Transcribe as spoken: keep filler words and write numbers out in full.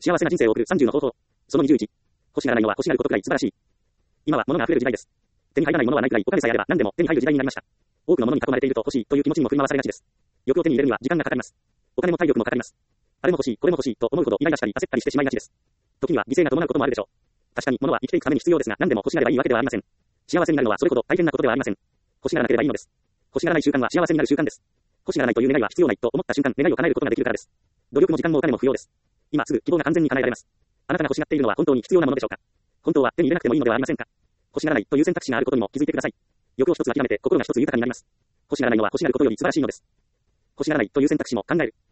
幸せな人生を送るさんじゅうの方法。そのにじゅういち。欲しがらないのは欲しがることくらい素晴らしい。今は物が溢れる時代です。手に入らないものはないくらいお金さえあれば何でも手に入る時代になりました。多くのものに囲まれていると欲しいという気持ちにも振り回されがちです。欲を手に入れるには時間がかかります。お金も体力もかかります。あれも欲しい、これも欲しいと思うほどイライラしたり焦ったりしてしまいがちです。時には犠牲が伴うこともあるでしょう。確かに物は生きていくために必要ですが何でも欲しがればいいわけではありません。幸せになるのはそれほど大変なことではありません。欲しがらなければいいのです。欲しがらない習慣は幸せになる習慣です。欲しがらないという願いは必要ないと思った瞬間願いを叶えることができるからです。努力も時間もお金も不要です。今すぐ希望が完全に叶えられます。あなたが欲しがっているのは本当に必要なものでしょうか。本当は手に入れなくてもいいのではありませんか。欲しがらないという選択肢があることにも気づいてください。欲を一つ諦めて心が一つ豊かになります。欲しがらないのは欲しがることより素晴らしいのです。欲しがらないという選択肢も考える。